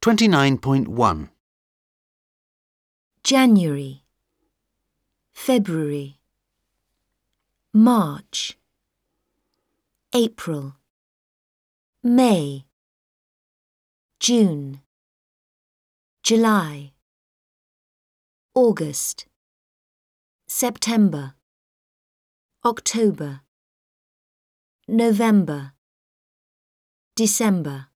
29.1. January, February, March, April, May, June, July, August, September, October, November, December.